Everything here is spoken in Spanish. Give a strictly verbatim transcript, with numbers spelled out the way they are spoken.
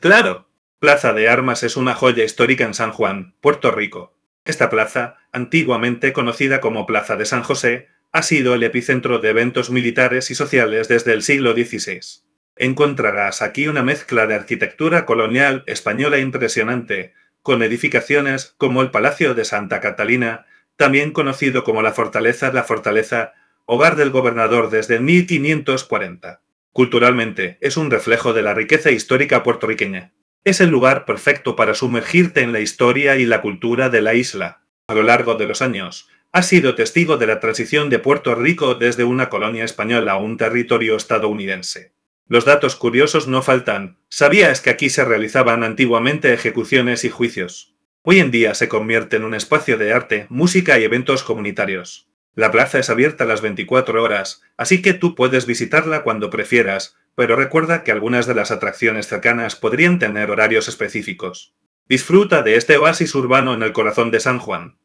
Claro, Plaza de Armas es una joya histórica en San Juan, Puerto Rico. Esta plaza, antiguamente conocida como Plaza de San José, ha sido el epicentro de eventos militares y sociales desde el siglo dieciséis. Encontrarás aquí una mezcla de arquitectura colonial española impresionante, con edificaciones como el Palacio de Santa Catalina, también conocido como la Fortaleza La Fortaleza, hogar del gobernador desde mil quinientos cuarenta. Culturalmente, es un reflejo de la riqueza histórica puertorriqueña. Es el lugar perfecto para sumergirte en la historia y la cultura de la isla. A lo largo de los años, has sido testigo de la transición de Puerto Rico desde una colonia española a un territorio estadounidense. Los datos curiosos no faltan. ¿Sabías que aquí se realizaban antiguamente ejecuciones y juicios? Hoy en día se convierte en un espacio de arte, música y eventos comunitarios. La plaza es abierta las veinticuatro horas, así que tú puedes visitarla cuando prefieras, pero recuerda que algunas de las atracciones cercanas podrían tener horarios específicos. Disfruta de este oasis urbano en el corazón de San Juan.